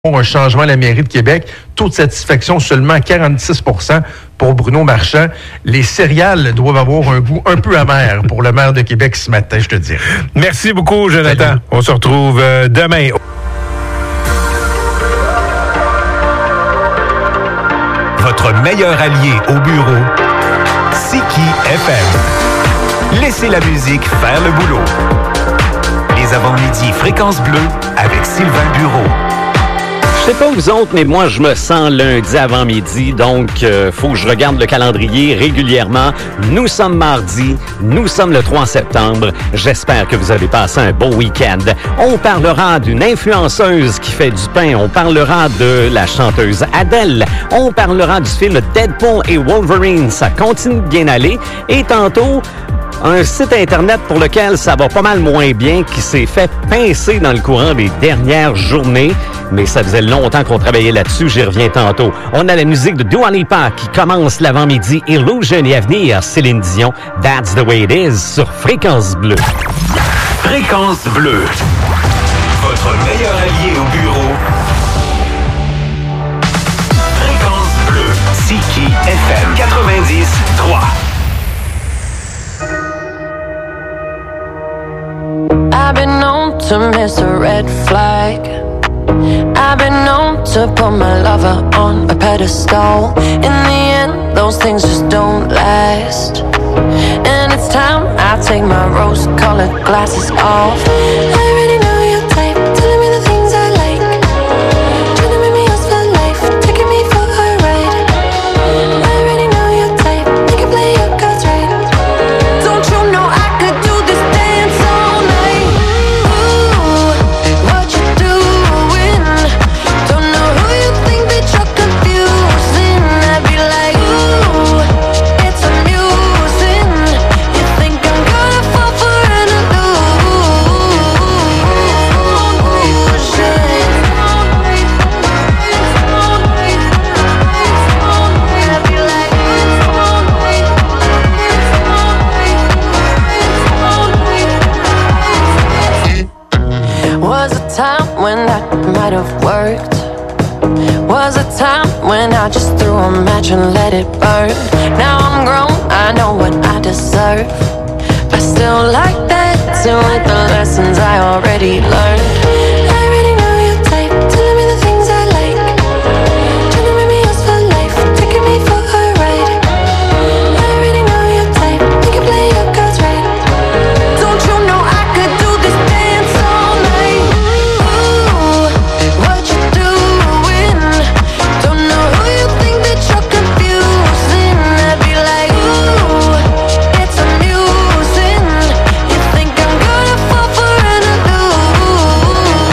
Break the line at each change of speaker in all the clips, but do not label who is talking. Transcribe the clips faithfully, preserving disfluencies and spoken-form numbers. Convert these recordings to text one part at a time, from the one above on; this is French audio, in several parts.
un changement à la mairie de Québec. Taux de satisfaction seulement quarante-six pour cent pour Bruno Marchand. Les céréales doivent avoir un goût un peu amer pour le maire de Québec ce matin, je te dirais.
Merci beaucoup, Jonathan. Salut. On se retrouve euh, demain.
Votre meilleur allié au bureau, Siki F M. Laissez la musique faire le boulot. Les avant-midi Fréquence Bleue avec Sylvain Bureau.
Je sais pas vous autres, mais moi, je me sens lundi avant-midi, donc euh, faut que je regarde le calendrier régulièrement. Nous sommes mardi, nous sommes le trois septembre. J'espère que vous avez passé un beau week-end. On parlera d'une influenceuse qui fait du pain. On parlera de la chanteuse Adele. On parlera du film Deadpool et Wolverine. Ça continue de bien aller. Et tantôt, un site Internet pour lequel ça va pas mal moins bien, qui s'est fait pincer dans le courant des dernières journées. Mais ça faisait longtemps qu'on travaillait là-dessus, j'y reviens tantôt. On a la musique de Dua Lipa qui commence l'avant-midi. Illusion et à venir, Céline Dion, That's the way it is, sur Fréquence Bleue.
Fréquence Bleue, votre meilleur allié au bureau. Fréquence Bleue, Siki F M quatre-vingt-dix trois.
I've been known to miss a red flag. I've been known to put my lover on a pedestal. In the end, those things just don't last. And it's time I take my rose-colored glasses off. I already know your type, telling me the things I like. Trying to make me yours for life, taking me for a ride. I already know your type, you can play your cards right. Don't you know I could do this dance all night? Ooh, what you doing? Don't know who you think that you're confusing. I'd be like, ooh, it's amusing. You think I'm gonna fall for an illusion? I'd be like, was a time when that might have worked. Was a time when I just threw a match and let it burn. Now I'm grown, I know what I deserve. I still like dancing with the lessons I already learned. I already know your type, telling me the things I like. Trying to make me yours for life, taking me for a ride. I already know your type, you can play your cards right. Don't you know I could do this dance all night? Ooh, what you doing? Don't know who you think that you're confusing. I'd be like, ooh, it's amusing. You think I'm gonna fall for an illusion?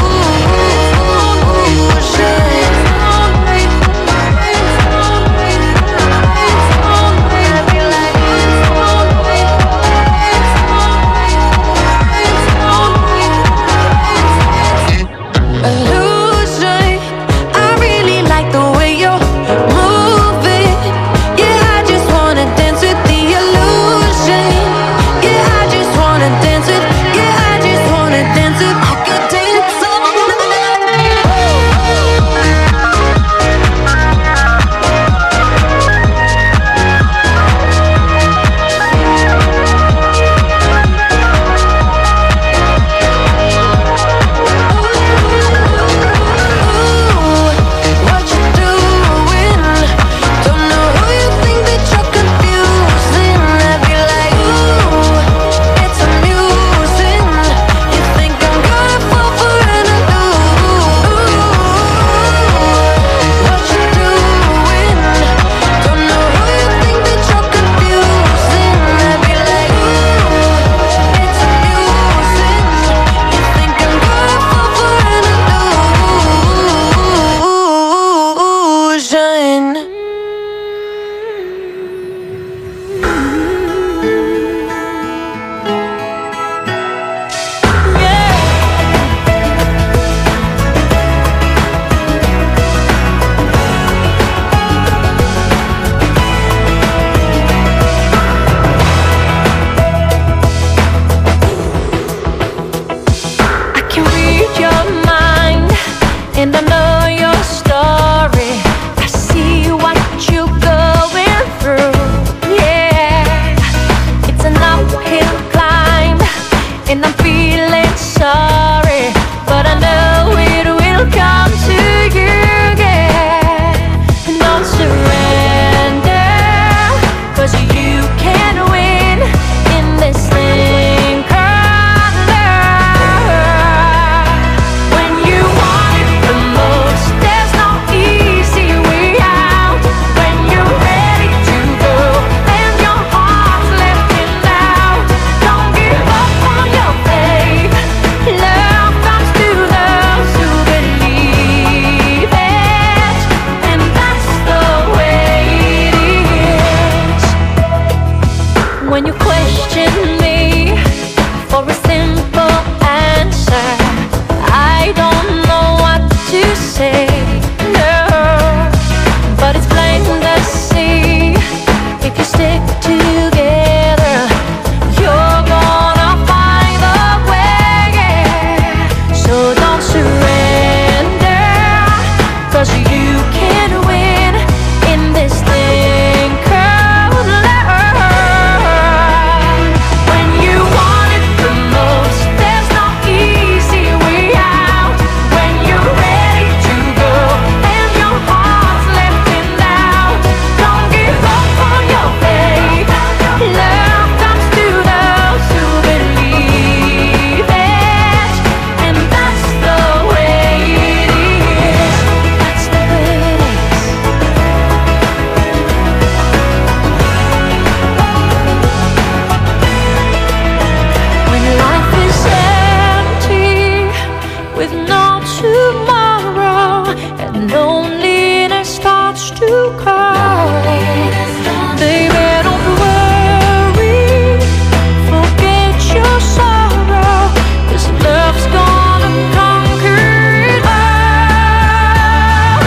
loneliness starts to call. Baby, don't worry, forget your sorrow, 'cause love's gonna conquer it all.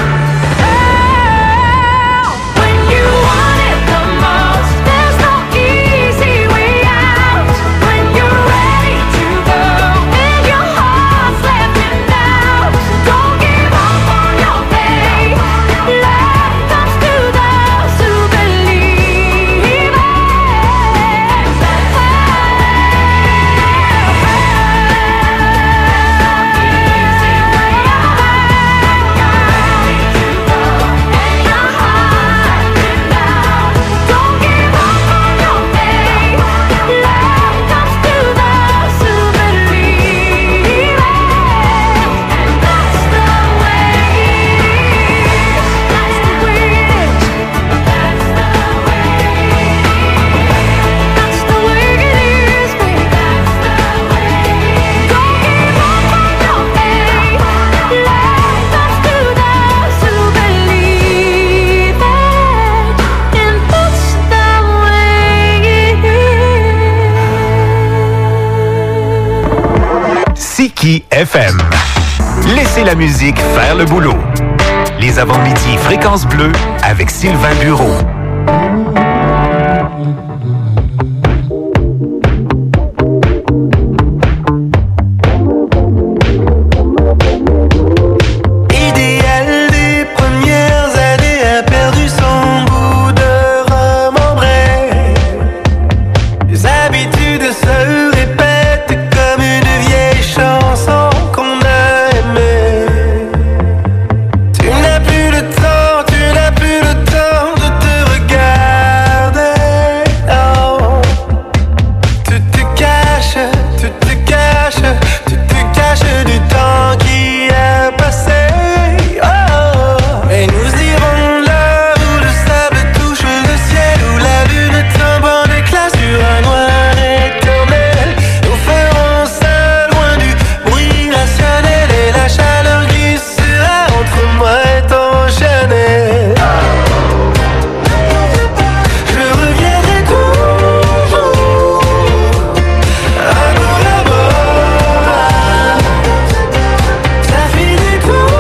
Oh, when you want it the most, there's no easy way out. When you're ready to go and your heart's left in doubt, don't give up on your faith. Love comes to those who believe it. Don't give up on your faith. Love comes to those who believe it. That's the way it is. That's the way it is. That's the way it is. That's the way it is, baby. That's the way it is. Don't give up on your faith. Love comes to those who believe it. And that's the way it is.
Siki F M. Laissez la musique faire le boulot. Les avant-midi Fréquence Bleue avec Sylvain Bureau.
Idéal des premières années a perdu son goût de remembrer. Les habitudes se répètent comme une vieille chanson qu'on a aimée. Tu n'as plus le temps, tu n'as plus le temps de te regarder. Oh. Tu te caches, tu te caches, tu te caches du temps qui a passé. Oh. Et nous irons là où le sable touche le ciel, où la lune tombe en éclats sur un noir éternel. Nous ferons ça loin du bruit rationnel, et la chaleur glissera entre moi et ton Chanel. Je reviendrai toujours, amour à bord. Ça finit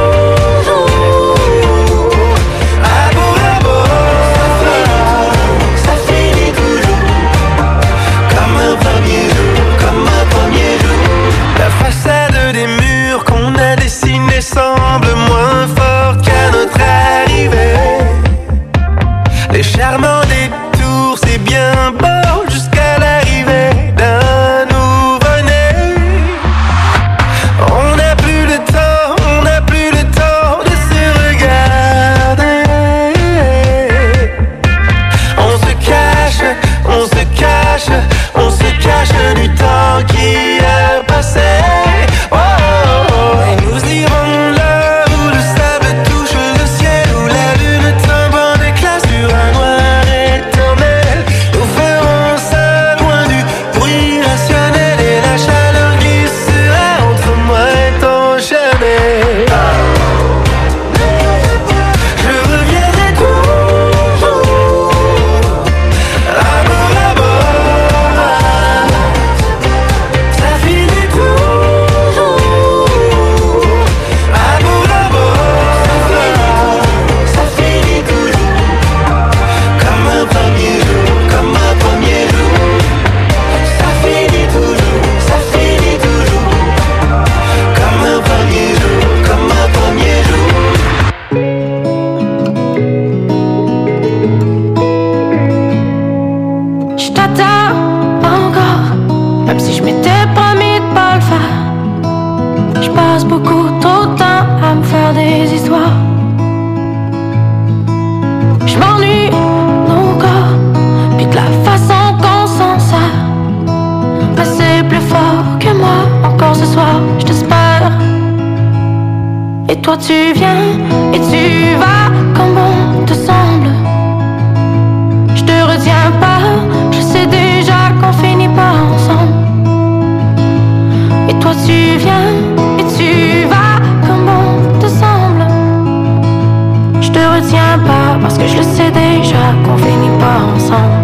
toujours, amour à bord. Ça finit toujours, comme un premier jour, comme un premier jour. La façade des murs qu'on a dessinés semble moins forte qu'à notre arrivée. Les charmants détours, c'est bien beau jusqu'à l'arrivée d'un nouveau-né. On n'a plus le temps, on n'a plus le temps de se regarder. On se cache, on se cache, on se cache du temps qui a passé. Oh, oh, oh. Et nous irons là où le sable touche le ciel, où la lune tombe en éclats sur un noir éternel. Nous ferons ça loin du bruit rationnel, et la chaleur glissera entre moi et ton Chanel. Je reviendrai toujours, amour à bord. Ça finit toujours, amour à bord. Ça finit toujours, comme un premier jour, comme un premier jour. Ça finit toujours, ça finit toujours, comme un premier jour, comme un premier jour.
Je t'attends encore, même si je m'étais promis de pas le faire. Je passe beaucoup trop de temps à me faire des histoires. Je m'ennuie de nos corps, puis de la façon qu'on s'en sert. Mais c'est plus fort que moi, encore ce soir, je t'espère. Et toi tu viens, et tu vas comme bon te semble. Je te retiens pas, je sais déjà qu'on finit pas ensemble. Et toi tu viens, et tu vas comme bon te semble. retiens pas parce que je le sais déjà qu'on finit pas ensemble.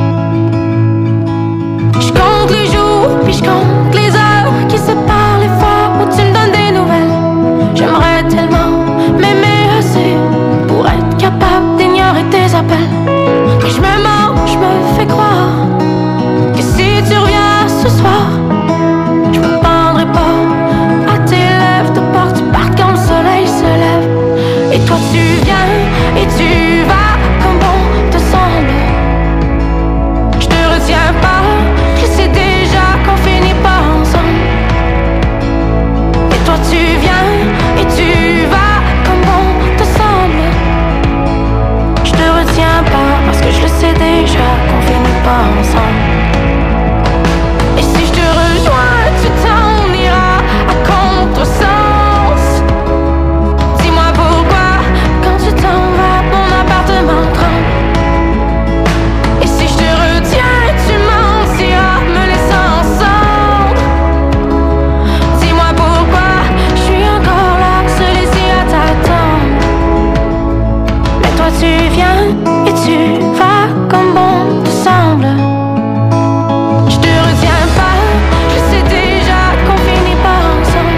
Je compte les jours, puis je compte les heures qui séparent les fois où tu me donnes des nouvelles. J'aimerais tellement m'aimer assez pour être capable d'ignorer tes appels. Mais je me mens, je me fais croire que si tu reviens ce soir, je me pendrai pas à tes lèvres, te porte par quand le soleil se lève. Et toi tu viens et tu vas comme bon te semble. Je te retiens pas, je sais déjà qu'on finit pas ensemble. Et toi tu viens et tu vas comme bon te semble. Je te retiens pas parce que je le sais déjà qu'on finit pas ensemble. Et si je te rejoins, tu t'en iras à contresens. Dis-moi pourquoi, quand tu t'en vas, mon appartement tremble. Et si je te retiens, tu mentiras, me laissant sans. Dis-moi pourquoi, je suis encore là, seul ici à t'attendre. Mais toi tu viens et tu vas comme bon te semble. Je te retiens pas, je sais déjà qu'on finit pas ensemble.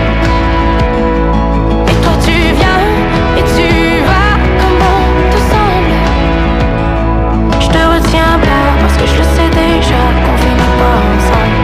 Et toi tu viens et tu vas comme bon te semble. Je te retiens pas parce que je le sais déjà qu'on finit pas ensemble.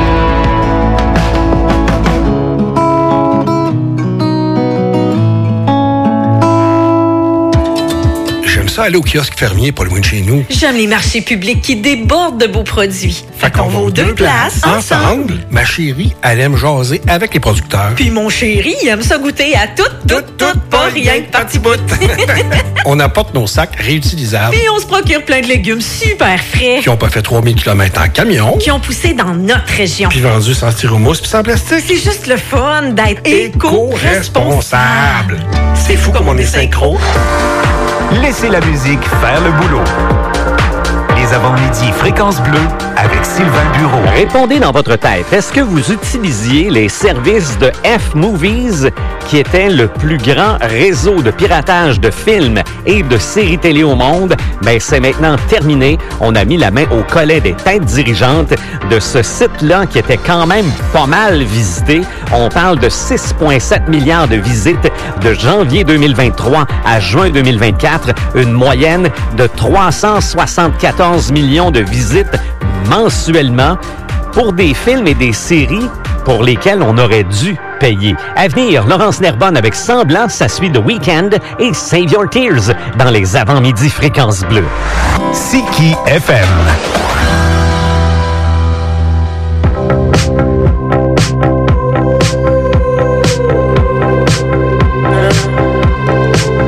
J'aime ça aller au kiosque fermier pas loin de chez nous.
J'aime les marchés publics qui débordent de beaux produits. Fait qu'on va aux deux places ensemble.
Ma chérie, elle aime jaser avec les producteurs.
Puis mon chéri, il aime ça goûter à tout, tout, tout, pas rien que parti bout.
On apporte nos sacs réutilisables
Puis on se procure plein de légumes super frais
qui ont pas fait trois mille kilomètres en camion,
qui ont poussé dans notre région.
puis vendus sans styromousse puis sans plastique.
C'est juste le fun d'être éco-responsable.
C'est fou comme on est synchro.
Laissez la musique faire le boulot. Les avant-midi Fréquence Bleue avec Sylvain Bureau.
Répondez dans votre tête, est-ce que vous utilisiez les services de F-Movies, qui était le plus grand réseau de piratage de films et de séries télé au monde? Ben, c'est maintenant terminé. On a mis la main au collet des têtes dirigeantes de ce site-là qui était quand même pas mal visité. On parle de six virgule sept milliards de visites de janvier deux mille vingt-trois à juin deux mille vingt-quatre, une moyenne de trois cent soixante-quatorze millions de visites mensuellement pour des films et des séries pour lesquels on aurait dû payer. À venir, Laurence Nerbonne avec Semblant, ça suit The Weeknd et Save Your Tears dans les avant-midi Fréquence Bleue.
Siki F M.